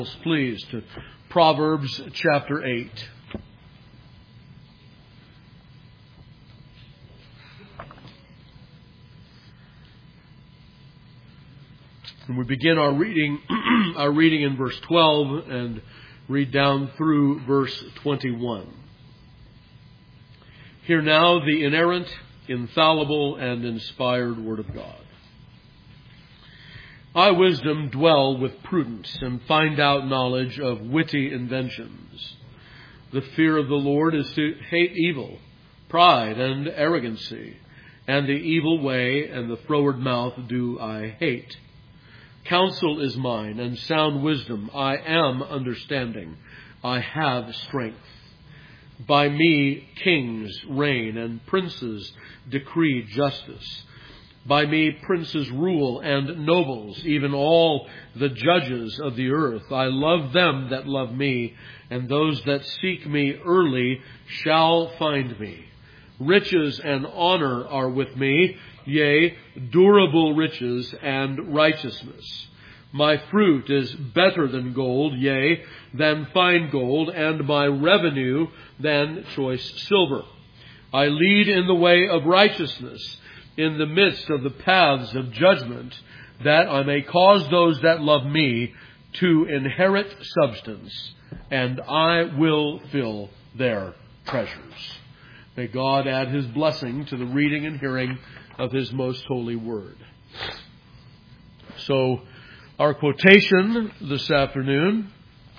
Please, to Proverbs chapter 8. And we begin our reading in verse 12 and read down through verse 21. Hear now the inerrant, infallible, and inspired Word of God. I, wisdom, dwell with prudence, and find out knowledge of witty inventions. The fear of the Lord is to hate evil, pride and arrogancy, and the evil way and the froward mouth do I hate. Counsel is mine, and sound wisdom. I am understanding. I have strength. By me kings reign, and princes decree justice. By me princes rule, and nobles, even all the judges of the earth. I love them that love me, and those that seek me early shall find me. Riches and honor are with me, yea, durable riches and righteousness. My fruit is better than gold, yea, than fine gold, and my revenue than choice silver. I lead in the way of righteousness, in the midst of the paths of judgment, that I may cause those that love me to inherit substance, and I will fill their treasures. May God add His blessing to the reading and hearing of His most holy word. So, our quotation this afternoon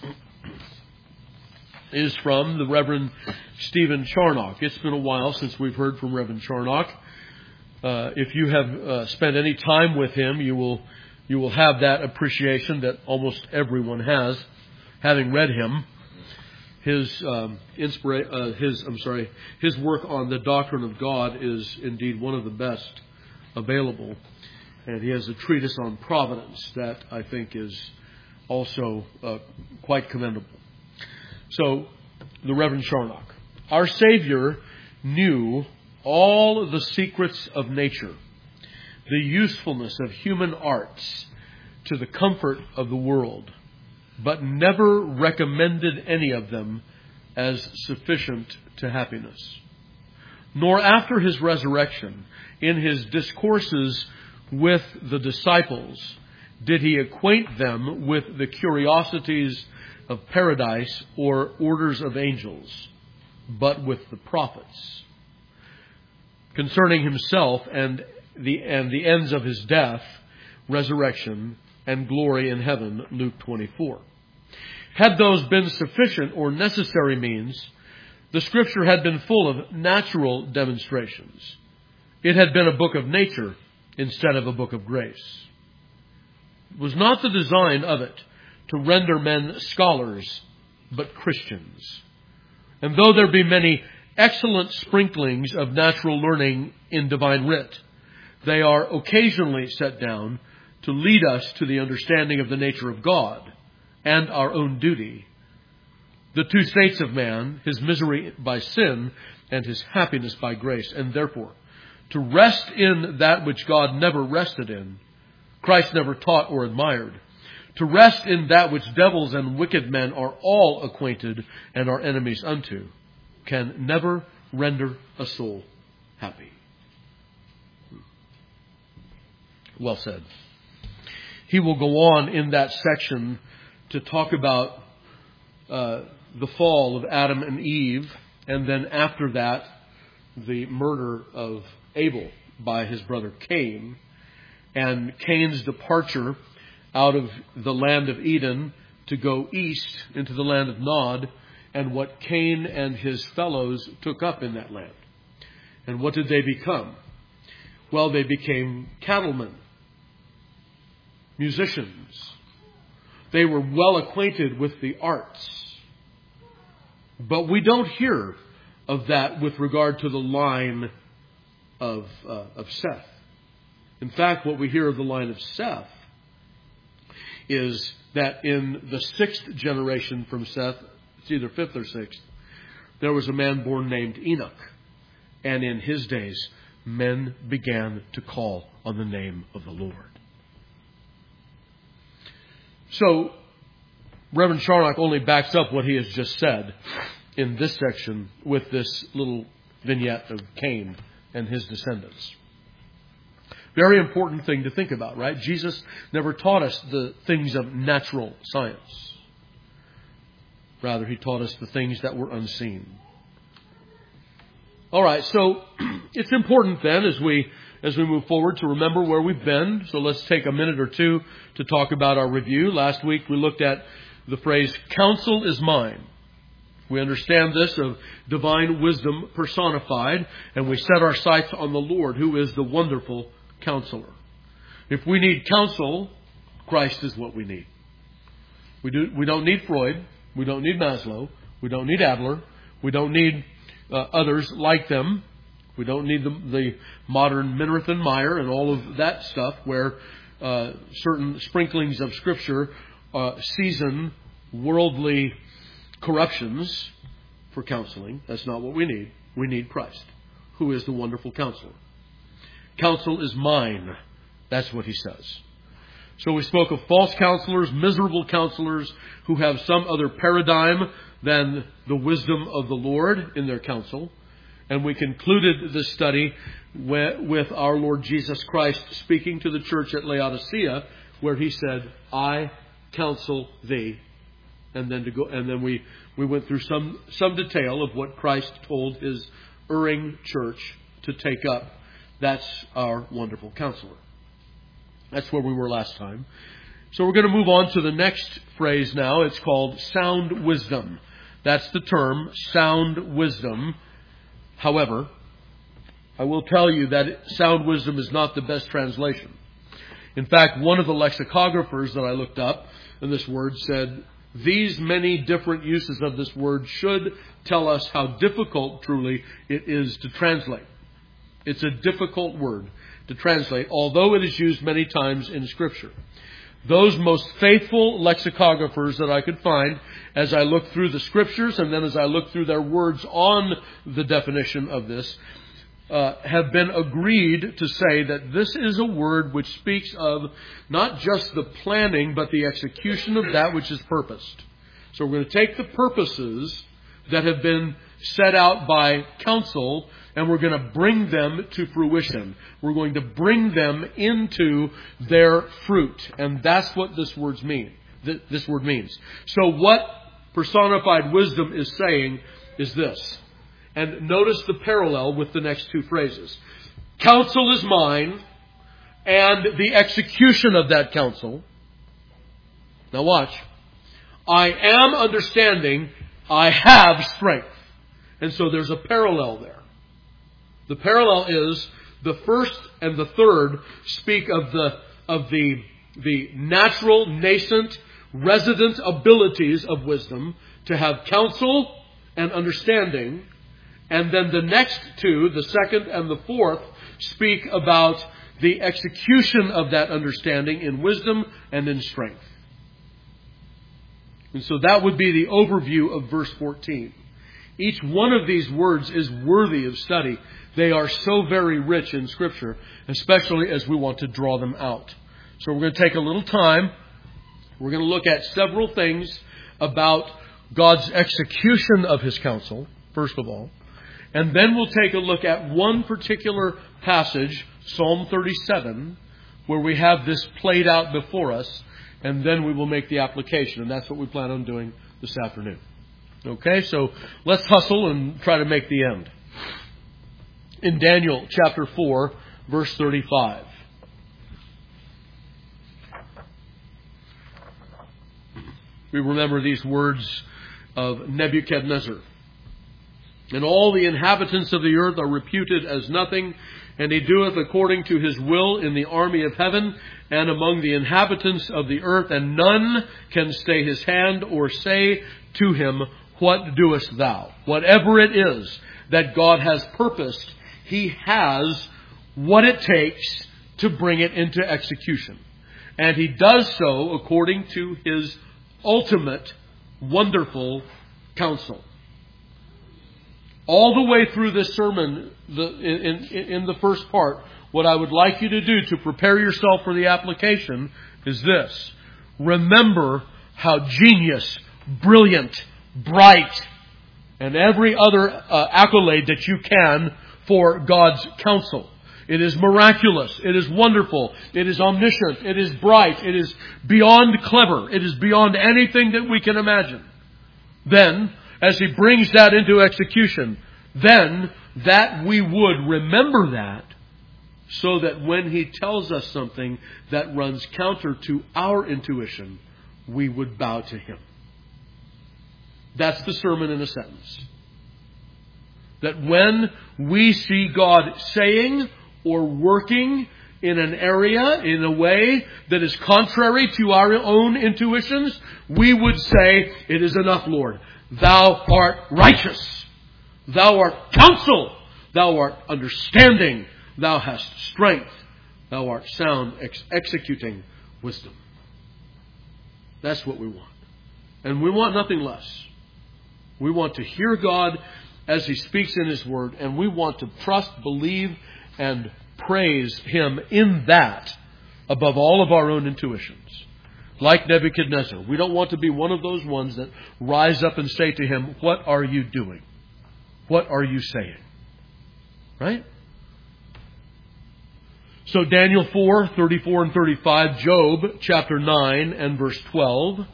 is from the Reverend Stephen Charnock. It's been a while since we've heard from Reverend Charnock. If you have spent any time with him, you will have that appreciation that almost everyone has, having read him. His work on the doctrine of God is indeed one of the best available, and he has a treatise on providence that I think is also quite commendable. So, the Reverend Charnock, our Savior knew all the secrets of nature, the usefulness of human arts to the comfort of the world, but never recommended any of them as sufficient to happiness. Nor after His resurrection, in His discourses with the disciples, did He acquaint them with the curiosities of paradise or orders of angels, but with the prophets. Concerning Himself and the ends of His death, resurrection, and glory in heaven, Luke 24. Had those been sufficient or necessary means, the Scripture had been full of natural demonstrations. It had been a book of nature instead of a book of grace. It was not the design of it to render men scholars, but Christians. And though there be many excellent sprinklings of natural learning in divine writ, they are occasionally set down to lead us to the understanding of the nature of God and our own duty, the two states of man, his misery by sin and his happiness by grace, and therefore to rest in that which God never rested in, Christ never taught or admired, to rest in that which devils and wicked men are all acquainted and are enemies unto, can never render a soul happy. Well said. He will go on in that section to talk about the fall of Adam and Eve, and then after that, the murder of Abel by his brother Cain, and Cain's departure out of the land of Eden to go east into the land of Nod, and what Cain and his fellows took up in that land. And what did they become? Well, they became cattlemen, musicians. They were well acquainted with the arts. But we don't hear of that with regard to the line of Seth. In fact, what we hear of the line of Seth is that in the 6th generation from Seth, it's either 5th or 6th, there was a man born named Enoch. And in his days, men began to call on the name of the Lord. So, Reverend Charnock only backs up what he has just said in this section with this little vignette of Cain and his descendants. Very important thing to think about, right? Jesus never taught us the things of natural science. Rather, he taught us the things that were unseen. All right, so it's important then as we move forward to remember where we've been. So let's take a minute or two to talk about our review. Last week we looked at the phrase, counsel is mine. We understand this of divine wisdom personified, and we set our sights on the Lord, who is the wonderful Counselor. If we need counsel, Christ is what we need. We don't need Freud. We don't need Maslow. We don't need Adler. We don't need others like them. We don't need the modern Minirth and Meyer and all of that stuff where certain sprinklings of Scripture season worldly corruptions for counseling. That's not what we need. We need Christ, who is the wonderful Counselor. Counsel is mine. That's what he says. So we spoke of false counselors, miserable counselors who have some other paradigm than the wisdom of the Lord in their counsel. And we concluded this study with our Lord Jesus Christ speaking to the church at Laodicea, where he said, I counsel thee. And then we went through some detail of what Christ told his erring church to take up. That's our wonderful Counselor. That's where we were last time. So we're going to move on to the next phrase now. It's called sound wisdom. That's the term, sound wisdom. However, I will tell you that sound wisdom is not the best translation. In fact, one of the lexicographers that I looked up in this word said, these many different uses of this word should tell us how difficult truly it is to translate. It's a difficult word to translate, although it is used many times in Scripture. Those most faithful lexicographers that I could find, as I looked through the Scriptures and then as I looked through their words on the definition of this, have been agreed to say that this is a word which speaks of not just the planning, but the execution of that which is purposed. So we're going to take the purposes that have been set out by counsel, and we're going to bring them to fruition. We're going to bring them into their fruit. And that's what this word means. So what personified wisdom is saying is this. And notice the parallel with the next two phrases. Counsel is mine, and the execution of that counsel. Now watch. I am understanding, I have strength. And so there's a parallel there. The parallel is the first and the third speak of the natural, nascent, resident abilities of wisdom to have counsel and understanding. And then the next two, the second and the fourth, speak about the execution of that understanding in wisdom and in strength. And so that would be the overview of verse 14. Each one of these words is worthy of study. They are so very rich in Scripture, especially as we want to draw them out. So we're going to take a little time. We're going to look at several things about God's execution of His counsel, first of all. And then we'll take a look at one particular passage, Psalm 37, where we have this played out before us. And then we will make the application. And that's what we plan on doing this afternoon. Okay, so let's hustle and try to make the end. In Daniel chapter 4, verse 35. We remember these words of Nebuchadnezzar. And all the inhabitants of the earth are reputed as nothing, and he doeth according to his will in the army of heaven and among the inhabitants of the earth, and none can stay his hand or say to him, what doest thou? Whatever it is that God has purposed, He has what it takes to bring it into execution. And He does so according to His ultimate, wonderful counsel. All the way through this sermon, in the first part, what I would like you to do to prepare yourself for the application is this. Remember how genius, brilliant, bright, and every other accolade that you can for God's counsel. It is miraculous. It is wonderful. It is omniscient. It is bright. It is beyond clever. It is beyond anything that we can imagine. Then, as He brings that into execution, then that we would remember that, so that when He tells us something that runs counter to our intuition, we would bow to Him. That's the sermon in a sentence. That when we see God saying or working in an area, in a way that is contrary to our own intuitions, we would say, "It is enough, Lord. Thou art righteous. Thou art counsel. Thou art understanding. Thou hast strength. Thou art sound, executing wisdom." That's what we want. And we want nothing less. We want to hear God as He speaks in His Word, and we want to trust, believe, and praise Him in that above all of our own intuitions. Like Nebuchadnezzar, we don't want to be one of those ones that rise up and say to Him, "What are you doing? What are you saying?" Right? So Daniel 4, 34 and 35, Job chapter 9 and verse 12.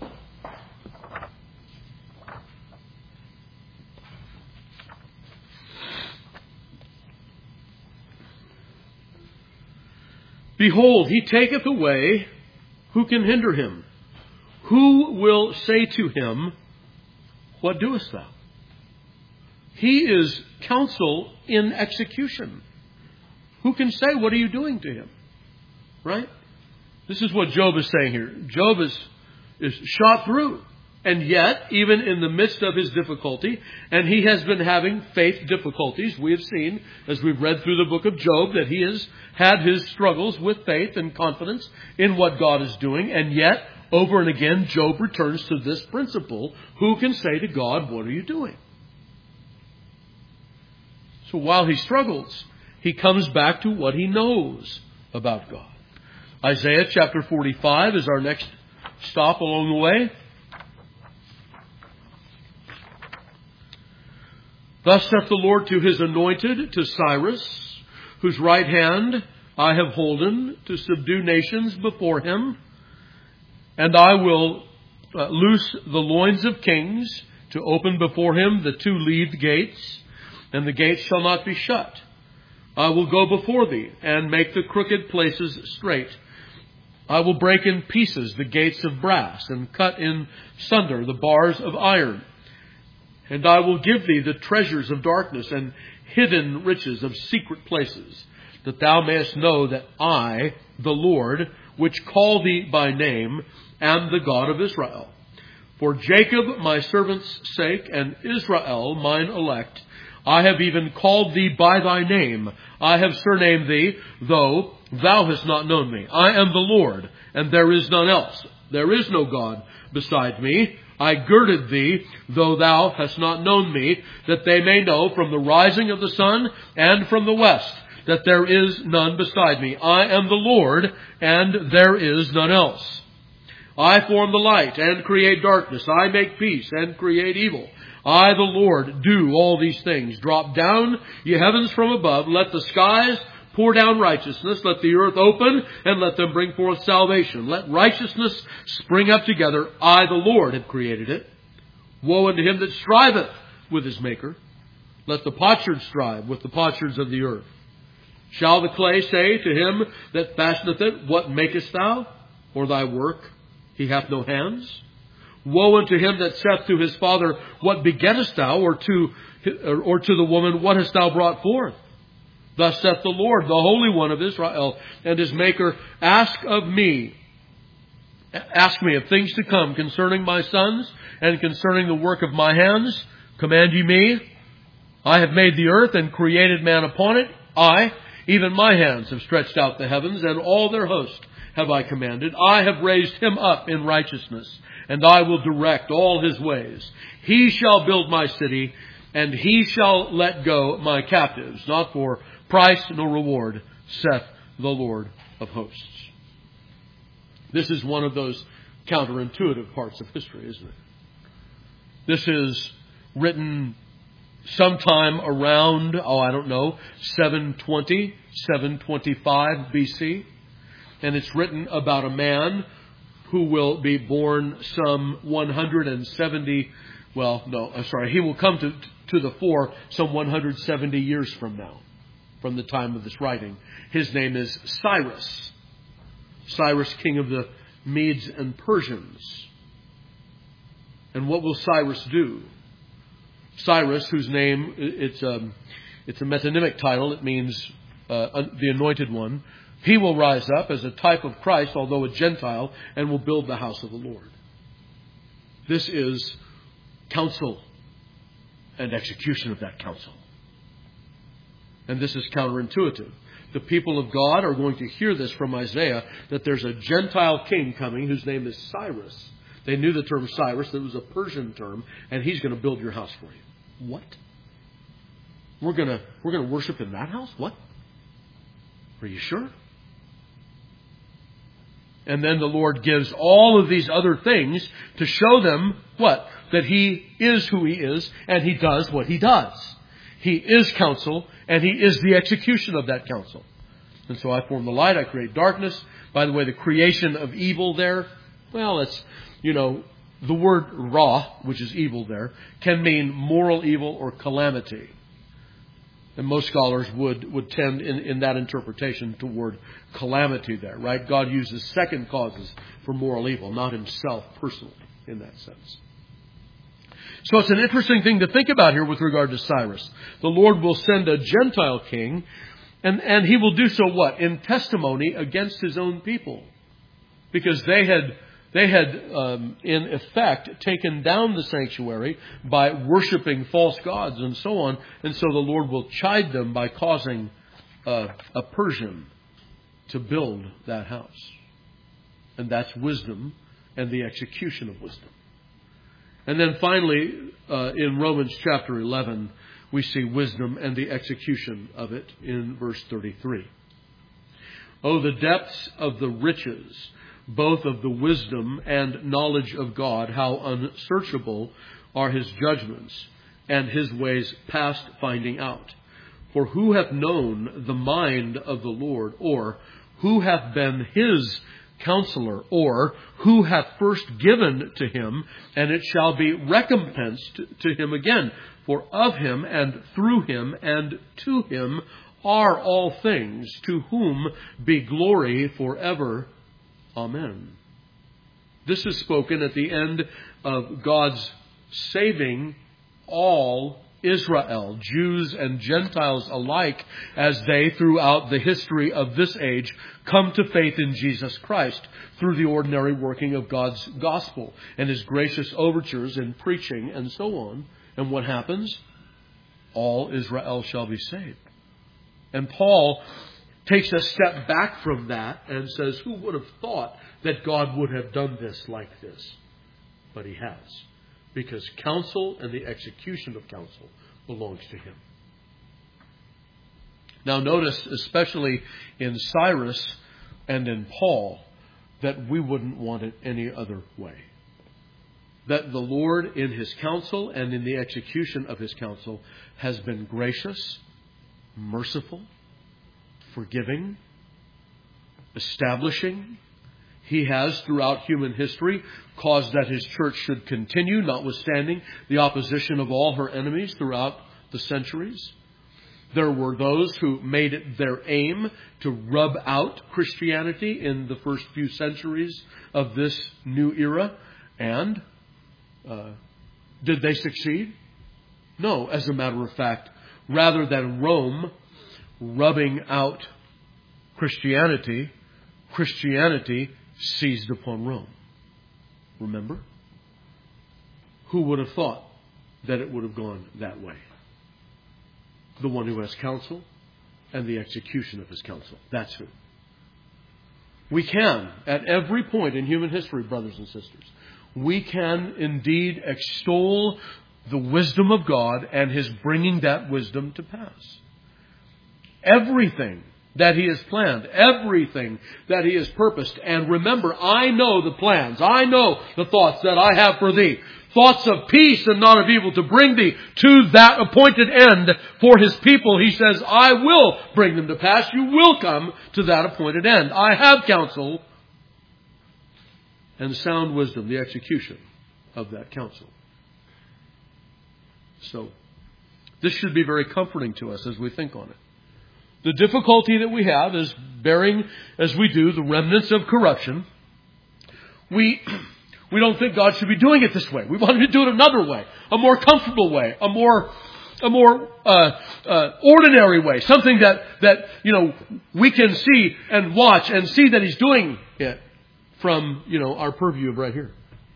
"Behold, He taketh away, who can hinder Him? Who will say to Him, What doest thou?" He is counsel in execution. Who can say, "What are you doing to Him?" Right? This is what Job is saying here. Job is shot through. And yet, even in the midst of his difficulty, and he has been having faith difficulties, we have seen, as we've read through the book of Job, that he has had his struggles with faith and confidence in what God is doing. And yet, over and again, Job returns to this principle. Who can say to God, "What are you doing?" So while he struggles, he comes back to what he knows about God. Isaiah chapter 45 is our next stop along the way. "Thus saith the Lord to His anointed, to Cyrus, whose right hand I have holden, to subdue nations before him. And I will loose the loins of kings, to open before him the two-leaved gates, and the gates shall not be shut. I will go before thee, and make the crooked places straight. I will break in pieces the gates of brass, and cut in sunder the bars of iron. And I will give thee the treasures of darkness, and hidden riches of secret places, that thou mayest know that I, the Lord, which call thee by name, am the God of Israel. For Jacob my servant's sake, and Israel mine elect, I have even called thee by thy name. I have surnamed thee, though thou hast not known me. I am the Lord, and there is none else. There is no God beside me. I girded thee, though thou hast not known me, that they may know from the rising of the sun and from the west, that there is none beside me. I am the Lord, and there is none else. I form the light and create darkness. I make peace and create evil. I, the Lord, do all these things. Drop down, ye heavens from above. Let the skies pour down righteousness. Let the earth open, and let them bring forth salvation. Let righteousness spring up together. I, the Lord, have created it. Woe unto him that striveth with his Maker. Let the potsherd strive with the potsherds of the earth. Shall the clay say to him that fashioneth it, What makest thou? Or thy work? He hath no hands. Woe unto him that saith to his father, What begettest thou? Or to the woman, What hast thou brought forth? Thus saith the Lord, the Holy One of Israel, and his Maker, Ask me of things to come concerning my sons, and concerning the work of my hands. Command ye me? I have made the earth, and created man upon it. I, even my hands, have stretched out the heavens, and all their host have I commanded. I have raised him up in righteousness, and I will direct all his ways. He shall build my city, and he shall let go my captives, not for price nor reward, saith the Lord of hosts. This is one of those counterintuitive parts of history, isn't it? This is written sometime around, 720, 725 BC. And it's written about a man who will be born some 170, he will come to the fore some 170 years from now, from the time of this writing. His name is Cyrus. Cyrus, king of the Medes and Persians. And what will Cyrus do? Cyrus, whose name, it's a metonymic title, it means the anointed one. He will rise up as a type of Christ, although a Gentile, and will build the house of the Lord. This is counsel and execution of that counsel. And this is counterintuitive. The people of God are going to hear this from Isaiah, that there's a Gentile king coming whose name is Cyrus. They knew the term Cyrus. That was a Persian term. And he's going to build your house for you. What? We're going to worship in that house? What? Are you sure? And then the Lord gives all of these other things to show them what? That He is who He is, and He does what He does. He is counsel, and He is the execution of that counsel. And so I form the light, I create darkness. By the way, the creation of evil there, it's, the word ra, which is evil there, can mean moral evil or calamity. And most scholars would tend in that interpretation toward calamity there, right? God uses second causes for moral evil, not Himself personally in that sense. So it's an interesting thing to think about here with regard to Cyrus. The Lord will send a Gentile king, and He will do so what? In testimony against His own people. Because they had in effect taken down the sanctuary by worshiping false gods and so on. And so the Lord will chide them by causing a Persian to build that house. And that's wisdom and the execution of wisdom. And then finally, in Romans chapter 11, we see wisdom and the execution of it in verse 33. Oh, the depths of the riches, both of the wisdom and knowledge of God, how unsearchable are His judgments and His ways past finding out. For who hath known the mind of the Lord, or who hath been His counselor, or who hath first given to Him, and it shall be recompensed to Him again? For of Him and through Him and to Him are all things, to whom be glory forever. Amen. This is spoken at the end of God's saving all Israel, Jews and Gentiles alike, as they, throughout the history of this age, come to faith in Jesus Christ through the ordinary working of God's gospel and His gracious overtures in preaching and so on. And what happens? All Israel shall be saved. And Paul takes a step back from that and says, who would have thought that God would have done this like this? But He has. Because counsel and the execution of counsel belongs to Him. Now notice, especially in Cyrus and in Paul, that we wouldn't want it any other way. That the Lord in His counsel and in the execution of His counsel has been gracious, merciful, forgiving, establishing. He has, throughout human history, caused that His church should continue, notwithstanding the opposition of all her enemies throughout the centuries. There were those who made it their aim to rub out Christianity in the first few centuries of this new era. And did they succeed? No, as a matter of fact, rather than Rome rubbing out Christianity, Christianity seized upon Rome. Remember? Who would have thought that it would have gone that way? The one who has counsel and the execution of His counsel. That's who. We can, at every point in human history, brothers and sisters, we can indeed extol the wisdom of God and His bringing that wisdom to pass. Everything that He has planned, everything that He has purposed. And remember, I know the plans. I know the thoughts that I have for thee. Thoughts of peace and not of evil, to bring thee to that appointed end for His people. He says, I will bring them to pass. You will come to that appointed end. I have counsel and sound wisdom, the execution of that counsel. So, this should be very comforting to us as we think on it. The difficulty that we have is bearing, as we do, the remnants of corruption. We don't think God should be doing it this way. We want Him to do it another way, a more comfortable way, a more ordinary way, something that we can see and watch and see that He's doing it from our purview of right here.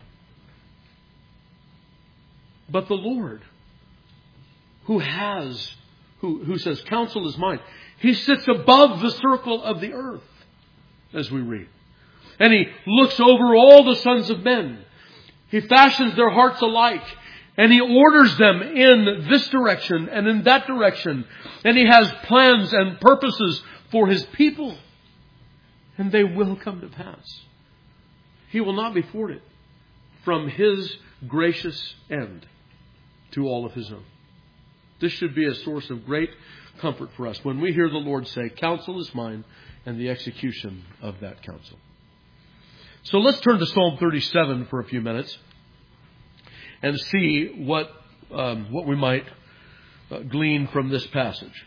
But the Lord, who says, counsel is mine, He sits above the circle of the earth, as we read. And He looks over all the sons of men. He fashions their hearts alike. And He orders them in this direction and in that direction. And He has plans and purposes for His people. And they will come to pass. He will not be thwarted from His gracious end to all of His own. This should be a source of great comfort for us when we hear the Lord say, counsel is mine, and the execution of that counsel. So let's turn to Psalm 37 for a few minutes and see what we might glean from this passage.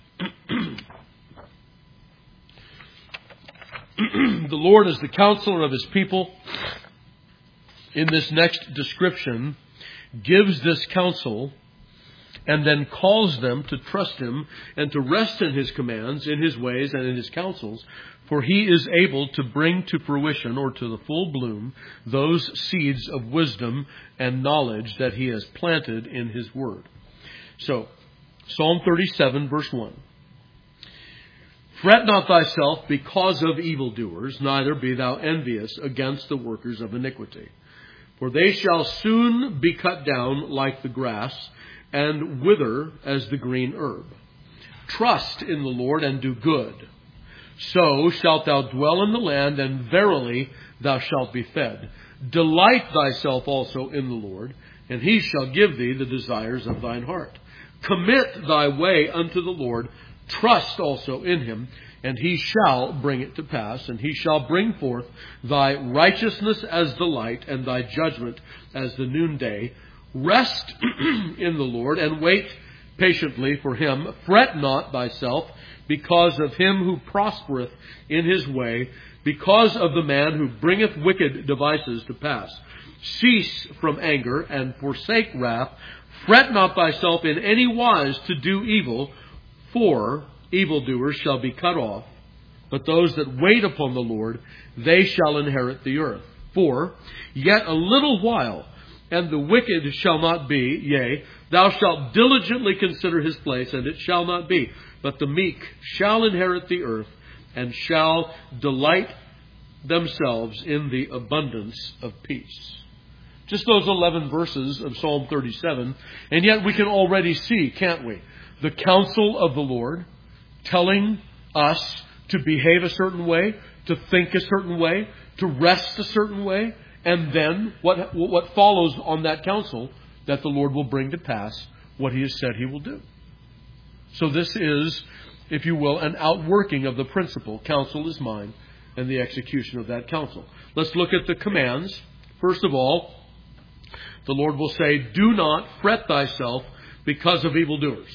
The Lord is the counselor of His people. In this next description, gives this counsel and then calls them to trust Him and to rest in His commands, in His ways, and in His counsels. For He is able to bring to fruition, or to the full bloom, those seeds of wisdom and knowledge that He has planted in His Word. So, Psalm 37, verse 1. Fret not thyself because of evildoers, neither be thou envious against the workers of iniquity. For they shall soon be cut down like the grass, and wither as the green herb. Trust in the Lord and do good. So shalt thou dwell in the land, and verily thou shalt be fed. Delight thyself also in the Lord, and He shall give thee the desires of thine heart. Commit thy way unto the Lord. Trust also in Him, and He shall bring it to pass, and He shall bring forth thy righteousness as the light, and thy judgment as the noonday. Rest in the Lord, and wait patiently for Him. Fret not thyself because of him who prospereth in his way, because of the man who bringeth wicked devices to pass. Cease from anger, and forsake wrath. Fret not thyself in any wise to do evil, for evildoers shall be cut off, but those that wait upon the Lord, they shall inherit the earth. For yet a little while, and the wicked shall not be, yea, thou shalt diligently consider his place, and it shall not be. But the meek shall inherit the earth, and shall delight themselves in the abundance of peace. Just those 11 verses of Psalm 37, and yet we can already see, can't we, the counsel of the Lord telling us to behave a certain way, to think a certain way, to rest a certain way, and then what follows on that counsel, that the Lord will bring to pass what He has said He will do. So this is, if you will, an outworking of the principle, counsel is mine, and the execution of that counsel. Let's look at the commands. First of all, the Lord will say, do not fret thyself because of evildoers.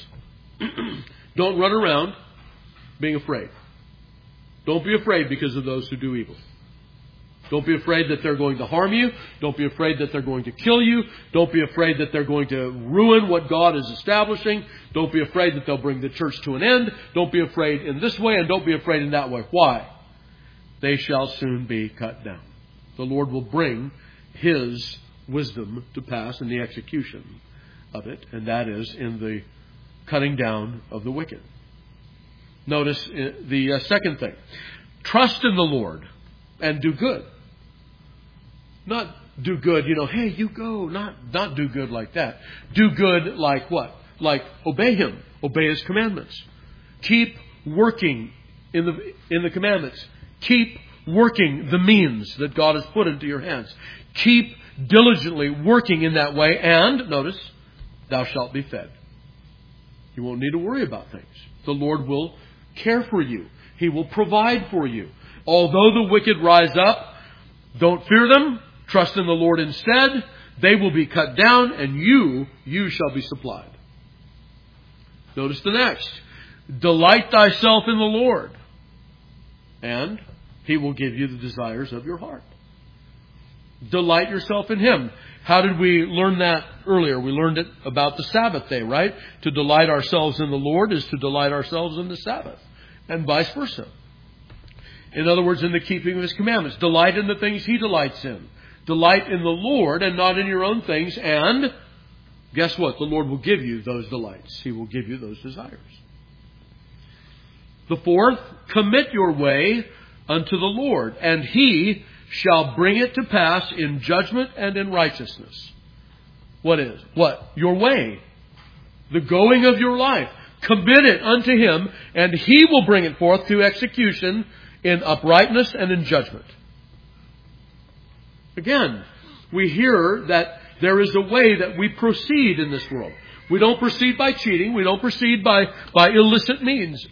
Don't run around being afraid. Don't be afraid because of those who do evil. Don't be afraid that they're going to harm you. Don't be afraid that they're going to kill you. Don't be afraid that they're going to ruin what God is establishing. Don't be afraid that they'll bring the church to an end. Don't be afraid in this way, and don't be afraid in that way. Why? They shall soon be cut down. The Lord will bring His wisdom to pass in the execution of it, and that is in the cutting down of the wicked. Notice the second thing. Trust in the Lord and do good. Not do good, hey, you go. Not do good like that. Do good like what? Like obey Him. Obey His commandments. Keep working in the commandments. Keep working the means that God has put into your hands. Keep diligently working in that way, and, notice, thou shalt be fed. You won't need to worry about things. The Lord will care for you. He will provide for you. Although the wicked rise up, don't fear them. Trust in the Lord instead. They will be cut down, and you shall be supplied. Notice the next. Delight thyself in the Lord, and He will give you the desires of your heart. Delight yourself in Him. How did we learn that earlier? We learned it about the Sabbath day, right? To delight ourselves in the Lord is to delight ourselves in the Sabbath, and vice versa. In other words, in the keeping of His commandments. Delight in the things He delights in. Delight in the Lord and not in your own things. And guess what? The Lord will give you those delights. He will give you those desires. The fourth, commit your way unto the Lord, and He shall bring it to pass in judgment and in righteousness. What is? What? Your way. The going of your life. Commit it unto Him, and He will bring it forth to execution in uprightness and in judgment. Again, we hear that there is a way that we proceed in this world. We don't proceed by cheating. We don't proceed by illicit means.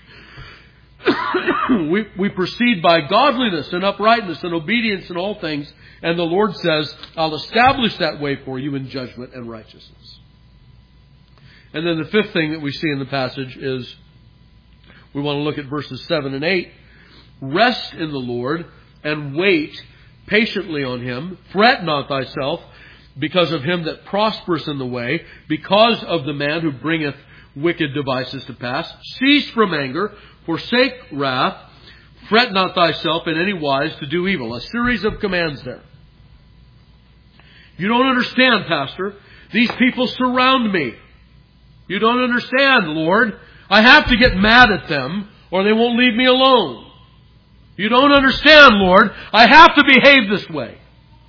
we proceed by godliness and uprightness and obedience in all things. And the Lord says, I'll establish that way for you in judgment and righteousness. And then the fifth thing that we see in the passage is, we want to look at verses 7 and 8. Rest in the Lord and wait patiently on Him. Fret not thyself because of him that prospereth in the way, because of the man who bringeth wicked devices to pass. Cease from anger, forsake wrath, fret not thyself in any wise to do evil. A series of commands there. You don't understand, Pastor. These people surround me. You don't understand, Lord. I have to get mad at them or they won't leave me alone. You don't understand, Lord. I have to behave this way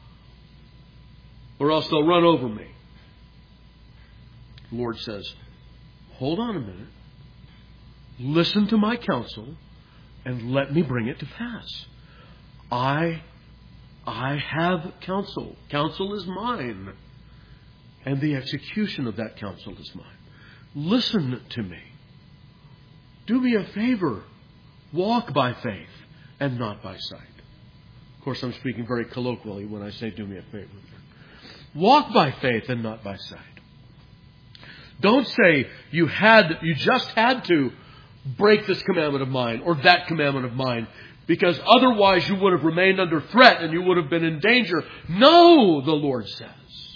or else they'll run over me. The Lord says, hold on a minute. Listen to my counsel and let me bring it to pass. I have counsel. Counsel is mine. And the execution of that counsel is mine. Listen to me. Do me a favor. Walk by faith and not by sight. Of course, I'm speaking very colloquially when I say do me a favor. Walk by faith and not by sight. Don't say you just had to break this commandment of mine or that commandment of mine because otherwise you would have remained under threat and you would have been in danger. No, the Lord says.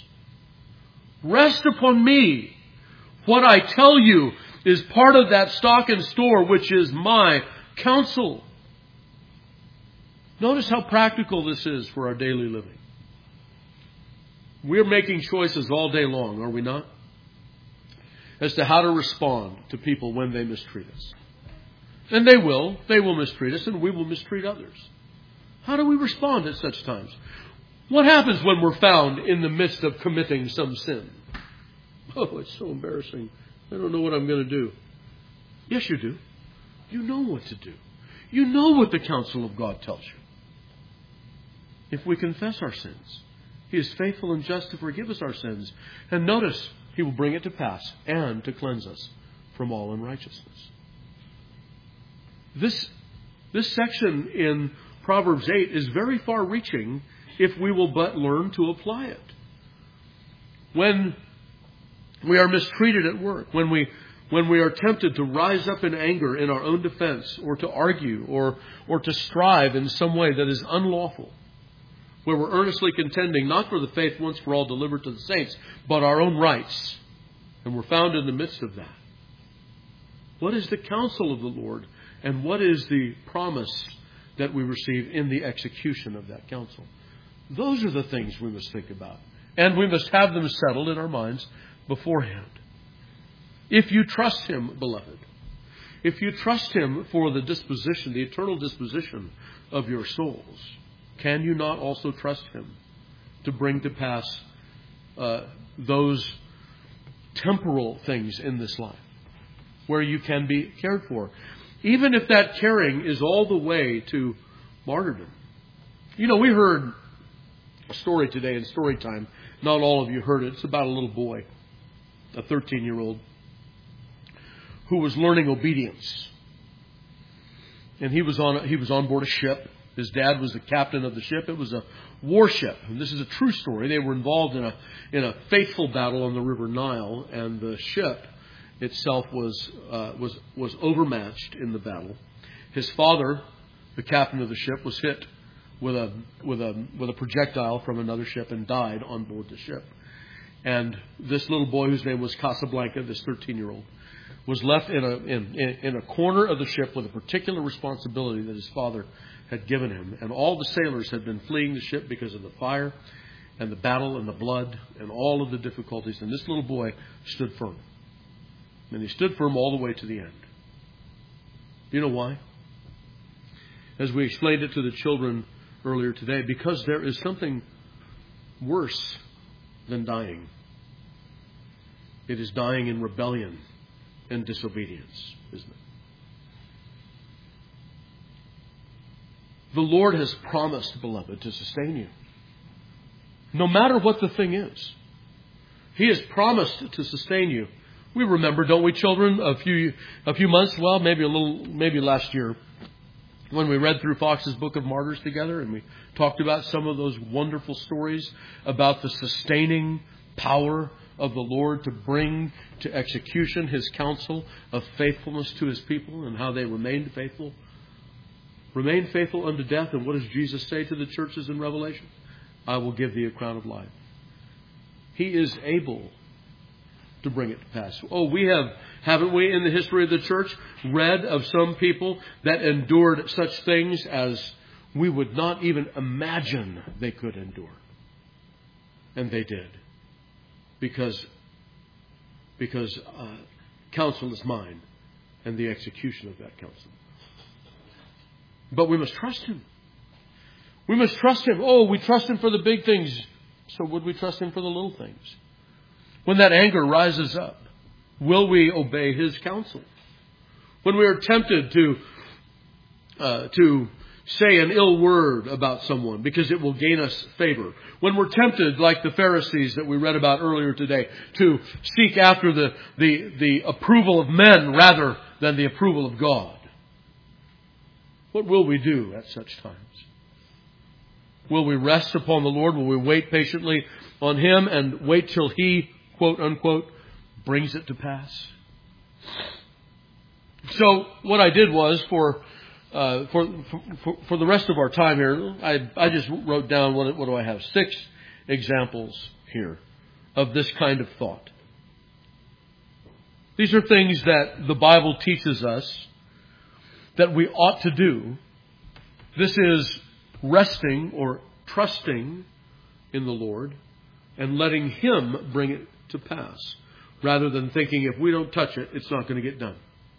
Rest upon me. What I tell you is part of that stock and store which is my counsel. Notice how practical this is for our daily living. We're making choices all day long, are we not? As to how to respond to people when they mistreat us. And they will. They will mistreat us and we will mistreat others. How do we respond at such times? What happens when we're found in the midst of committing some sin? Oh, it's so embarrassing. I don't know what I'm going to do. Yes, you do. You know what to do. You know what the counsel of God tells you. If we confess our sins, He is faithful and just to forgive us our sins. And notice, He will bring it to pass and to cleanse us from all unrighteousness. This section in Proverbs 8 is very far-reaching if we will but learn to apply it. When we are mistreated at work, when we are tempted to rise up in anger in our own defense or to argue or to strive in some way that is unlawful, where we're earnestly contending not for the faith once for all delivered to the saints, but our own rights, and we're found in the midst of that. What is the counsel of the Lord, and what is the promise that we receive in the execution of that counsel? Those are the things we must think about, and we must have them settled in our minds beforehand. If you trust Him, beloved, if you trust Him for the disposition, the eternal disposition of your souls, can you not also trust Him to bring to pass those temporal things in this life where you can be cared for? Even if that caring is all the way to martyrdom. You know, we heard a story today in story time. Not all of you heard it. It's about a little boy, a 13-year-old, who was learning obedience. And he was on board a ship. His dad was the captain of the ship. It was a warship. And this is a true story. They were involved in a fateful battle on the River Nile, and the ship itself was overmatched in the battle. His father, the captain of the ship, was hit with a projectile from another ship and died on board the ship. And this little boy, whose name was Casablanca, this 13-year-old, was left in a corner of the ship with a particular responsibility that his father had given him. And all the sailors had been fleeing the ship because of the fire and the battle and the blood and all of the difficulties. And this little boy stood firm. And he stood firm all the way to the end. Do you know why? As we explained it to the children earlier today, because there is something worse than dying. It is dying in rebellion and disobedience, isn't it? The Lord has promised, beloved, to sustain you. No matter what the thing is. He has promised to sustain you. We remember, don't we, children, a few months, well, maybe last year, when we read through Fox's Book of Martyrs together, and we talked about some of those wonderful stories about the sustaining power of the Lord to bring to execution His counsel of faithfulness to His people, and how they remained faithful. Remain faithful unto death. And what does Jesus say to the churches in Revelation? I will give thee a crown of life. He is able to bring it to pass. Oh, haven't we in the history of the church read of some people that endured such things as we would not even imagine they could endure. And they did. Because counsel is mine, and the execution of that counsel. But we must trust Him. We must trust Him. Oh, we trust Him for the big things. So would we trust Him for the little things? When that anger rises up, will we obey His counsel? When we are tempted to say an ill word about someone because it will gain us favor. When we're tempted, like the Pharisees that we read about earlier today, to seek after the approval of men rather than the approval of God. What will we do at such times? Will we rest upon the Lord? Will we wait patiently on Him and wait till He, quote unquote, brings it to pass? So what I did was for the rest of our time here, I just wrote down, what do I have? 6 examples here of this kind of thought. These are things that the Bible teaches us that we ought to do. This is resting or trusting in the Lord and letting Him bring it to pass, rather than thinking if we don't touch it, it's not going to get done.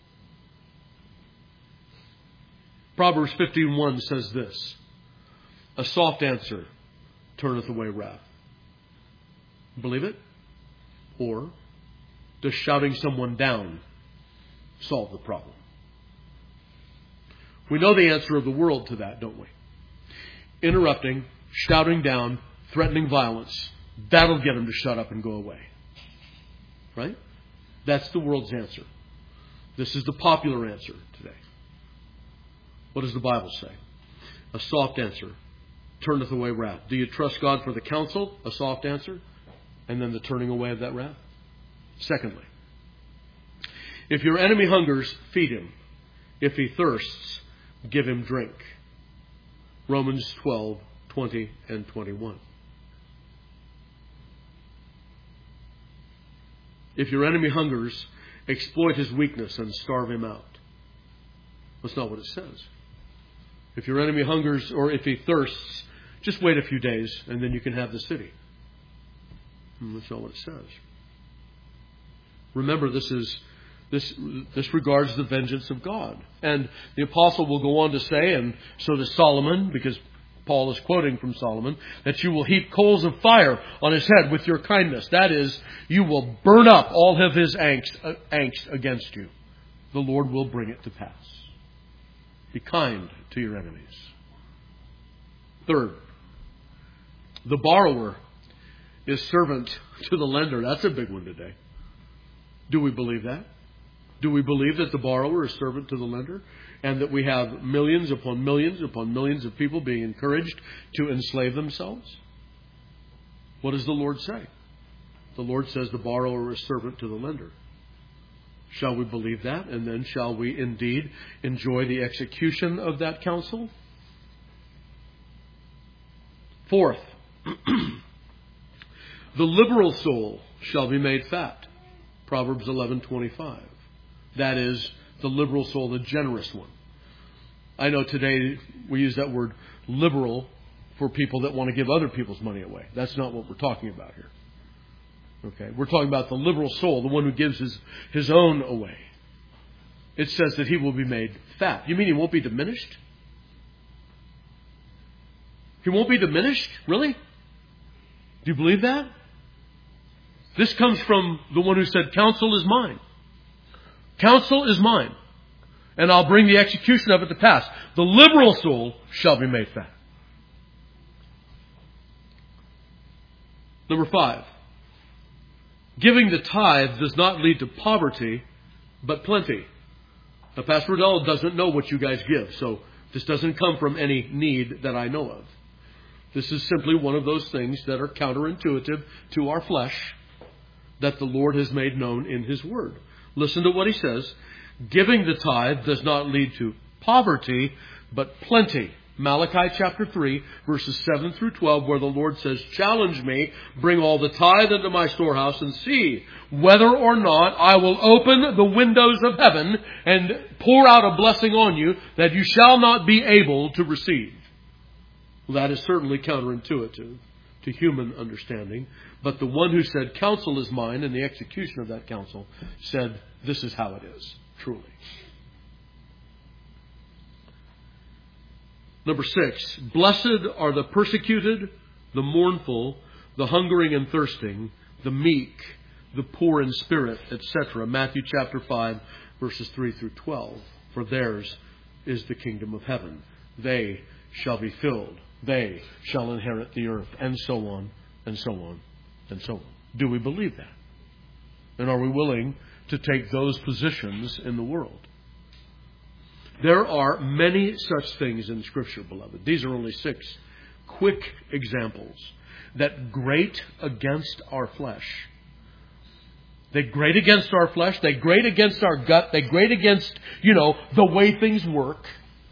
Proverbs 15:1 says this: a soft answer turneth away wrath. Believe it? Or does shouting someone down solve the problem? We know the answer of the world to that, don't we? Interrupting, shouting down, threatening violence. That'll get them to shut up and go away. Right? That's the world's answer. This is the popular answer today. What does the Bible say? A soft answer turneth away wrath. Do you trust God for the counsel? A soft answer. And then the turning away of that wrath. Secondly, if your enemy hungers, feed him. If he thirsts, give him drink. Romans 12:20 and 21. If your enemy hungers, exploit his weakness and starve him out. That's not what it says. If your enemy hungers or if he thirsts, just wait a few days and then you can have the city. That's not what it says. Remember, this regards the vengeance of God. And the apostle will go on to say, and so does Solomon, because Paul is quoting from Solomon, that you will heap coals of fire on his head with your kindness. That is, you will burn up all of his angst against you. The Lord will bring it to pass. Be kind to your enemies. Third, the borrower is servant to the lender. That's a big one today. Do we believe that? Do we believe that the borrower is servant to the lender? And that we have millions upon millions of people being encouraged to enslave themselves? What does the Lord say? The Lord says the borrower is servant to the lender. Shall we believe that? And then shall we indeed enjoy the execution of that counsel? Fourth, the liberal soul shall be made fat. Proverbs 11:25. That is the liberal soul, the generous one. I know today we use that word liberal for people that want to give other people's money away. That's not what we're talking about here. Okay, we're talking about the liberal soul, the one who gives his own away. It says that he will be made fat. You mean he won't be diminished? He won't be diminished? Really? Do you believe that? This comes from the one who said, counsel is mine. Counsel is mine, and I'll bring the execution of it to pass. The liberal soul shall be made fat. Number 5. Giving the tithe does not lead to poverty, but plenty. Now, Pastor Riddell doesn't know what you guys give, so this doesn't come from any need that I know of. This is simply one of those things that are counterintuitive to our flesh that the Lord has made known in His Word. Listen to what He says. Giving the tithe does not lead to poverty, but plenty. Malachi chapter 3, verses 7 through 12, where the Lord says, challenge me, bring all the tithe into my storehouse, and see whether or not I will open the windows of heaven and pour out a blessing on you that you shall not be able to receive. Well, that is certainly counterintuitive to human understanding. But the one who said, counsel is mine, and the execution of that counsel said, this is how it is, truly. Number 6, blessed are the persecuted, the mournful, the hungering and thirsting, the meek, the poor in spirit, etc. Matthew chapter 5, verses 3 through 12. For theirs is the kingdom of heaven. They shall be filled. They shall inherit the earth. And so on, and so on, and so on. Do we believe that? And are we willing to take those positions in the world? There are many such things in Scripture, beloved. These are only 6 quick examples that grate against our flesh. They grate against our flesh. They grate against our gut. They grate against, the way things work.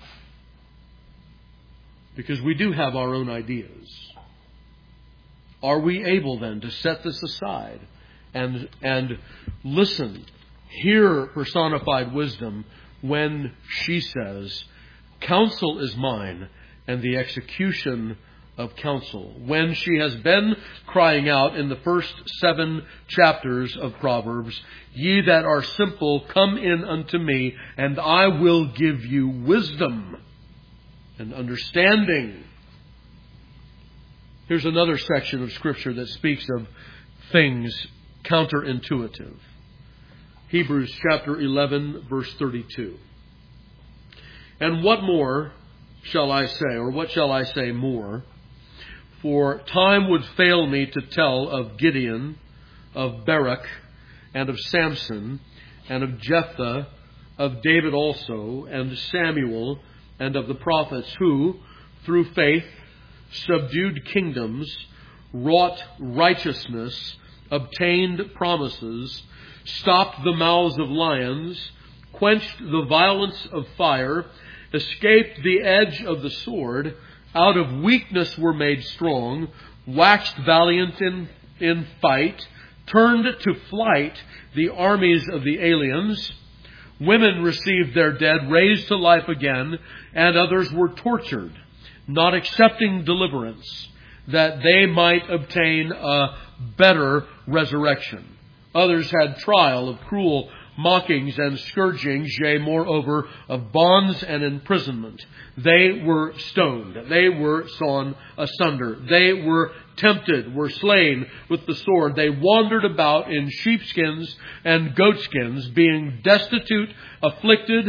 Because we do have our own ideas. Are we able then to set this aside and listen, hear personified wisdom when she says, counsel is mine and the execution of counsel. When she has been crying out in the first 7 chapters of Proverbs, ye that are simple, come in unto me, and I will give you wisdom and understanding. Here's another section of Scripture that speaks of things counterintuitive. Hebrews chapter 11, verse 32. And what more shall I say, or what shall I say more? For time would fail me to tell of Gideon, of Barak, and of Samson, and of Jephthah, of David also, and Samuel, and of the prophets who, through faith, subdued kingdoms, wrought righteousness, obtained promises, stopped the mouths of lions, quenched the violence of fire, escaped the edge of the sword, out of weakness were made strong, waxed valiant in fight, turned to flight the armies of the aliens. Women received their dead raised to life again, and others were tortured, not accepting deliverance, that they might obtain a better resurrection. Others had trial of cruel mockings and scourgings, yea, moreover, of bonds and imprisonment. They were stoned. They were sawn asunder. They were tempted, were slain with the sword. They wandered about in sheepskins and goatskins, being destitute, afflicted,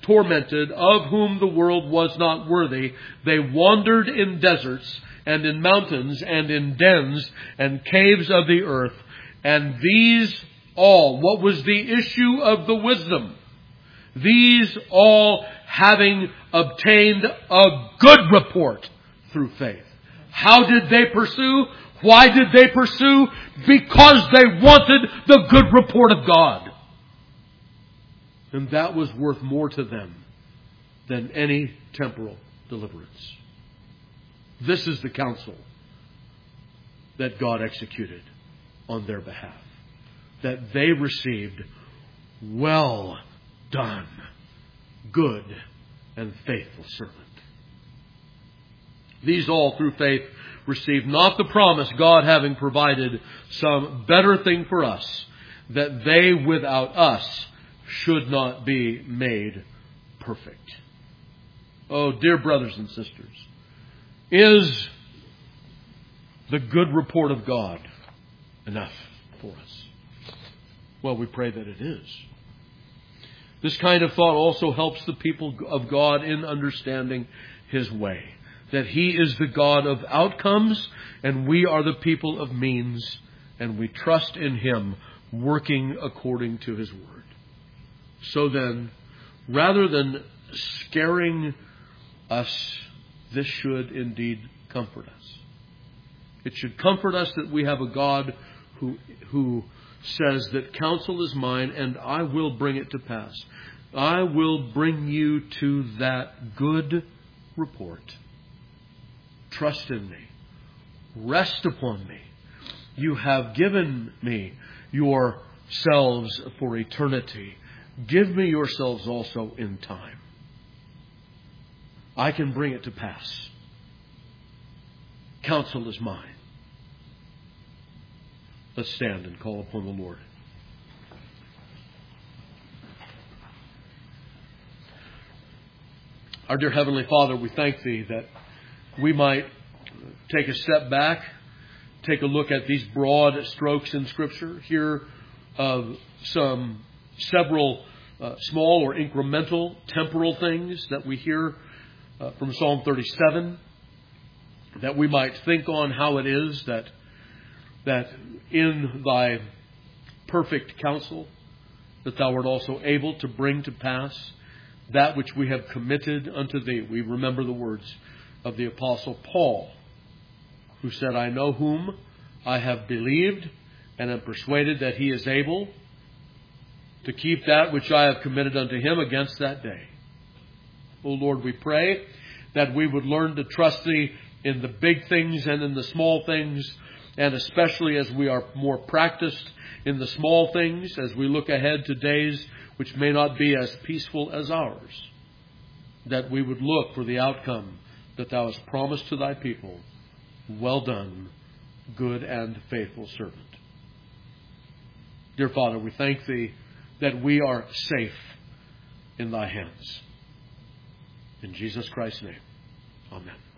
tormented, of whom the world was not worthy. They wandered in deserts and in mountains and in dens and caves of the earth. And these all, what was the issue of the wisdom? These all having obtained a good report through faith. How did they pursue? Why did they pursue? Because they wanted the good report of God. And that was worth more to them than any temporal deliverance. This is the counsel that God executed on their behalf. That they received, well done, good and faithful servant. These all through faith received not the promise, God having provided some better thing for us, that they without us should not be made perfect. Oh, dear brothers and sisters, is the good report of God enough for us? Well, we pray that it is. This kind of thought also helps the people of God in understanding His way. That He is the God of outcomes and we are the people of means, and we trust in Him working according to His word. So then, rather than scaring us, this should indeed comfort us. It should comfort us that we have a God who says that counsel is mine and I will bring it to pass. I will bring you to that good report. Trust in me. Rest upon me. You have given me yourselves for eternity. Give me yourselves also in time. I can bring it to pass. Counsel is mine. Let's stand and call upon the Lord. Our dear Heavenly Father, we thank Thee that we might take a step back, take a look at these broad strokes in Scripture, hear of several small or incremental temporal things that we hear from Psalm 37, that we might think on how it is that in Thy perfect counsel, that Thou art also able to bring to pass that which we have committed unto Thee. We remember the words of the Apostle Paul, who said, I know whom I have believed, and am persuaded that He is able to keep that which I have committed unto Him against that day. O Lord, we pray that we would learn to trust Thee in the big things and in the small things, and especially as we are more practiced in the small things, as we look ahead to days which may not be as peaceful as ours, that we would look for the outcome that Thou hast promised to Thy people. Well done, good and faithful servant. Dear Father, we thank Thee that we are safe in Thy hands. In Jesus Christ's name, amen.